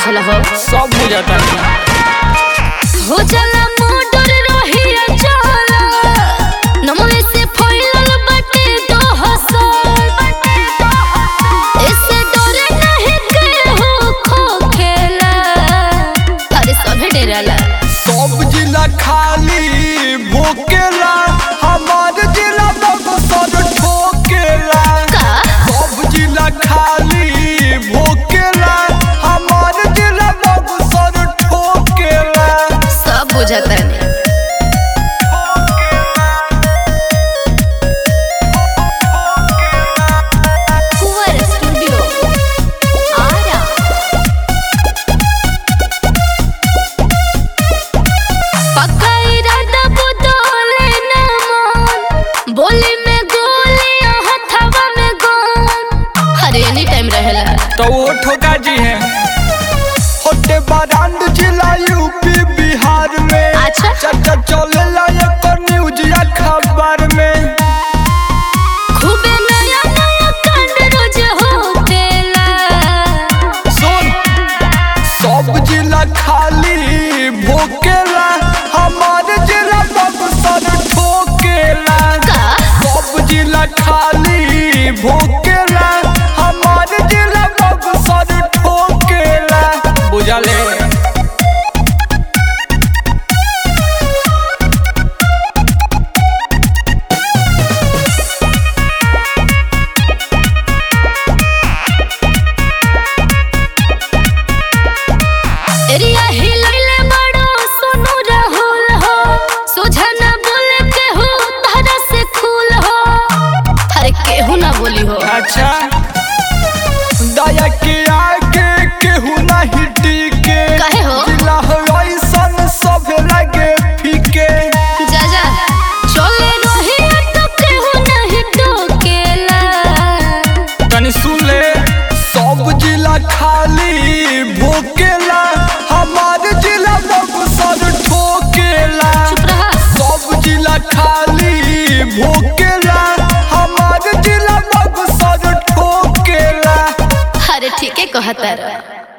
बुझल हो सब बुझाता हो चला मोटर रहिया चला नमवे से फैलल बटे दो हसन इससे डरे नहीं के हो खो खेला अरे सभे डेराला सब जिला खाली भोकेला हमार जिला बक्सर ठोकेला का सब जिला खाली भोकेला हमार जिला बक्सर ठोकेला सब बुझाता नहीं कुंवर स्टूडियो आरा पक्का इरादा बदले ना मन बोली में गोली हथवा में गन हर एनी टाइम रहेला तो वो ठोका जी है होटे बारांड जिला यूपी बिहार में अच्छा। चर्चा चलेला एक न्यूज या खबर में खूबे नया नया कांड रोज होतेला सुन सब जिला खाली भोकेला हमारे जिला बक्सर ठोकेला का सब जिला खाली भोकेला हमारे जिला बक्सर ठोकेला बुझले एरिया हिलैले बड़ो सोनू राहुल हो सोझा ना बोले के हो तारा से खूल हो अरे केहू ना बोली हो अच्छा दया के आगे केहू नहीं टिके काहे हो? जिला हो ऐसन सब लगे फीके जा जा चले रही तो केहू नहीं टोकेला तनी सुन ले सब जिला खाली भोकेला हमारे जिला बक्सर ठोकेला चुप रहा सब जिला खाली भोकेला हमारे जिला बक्सर ठोकेला अरे ठीक है कहता रहा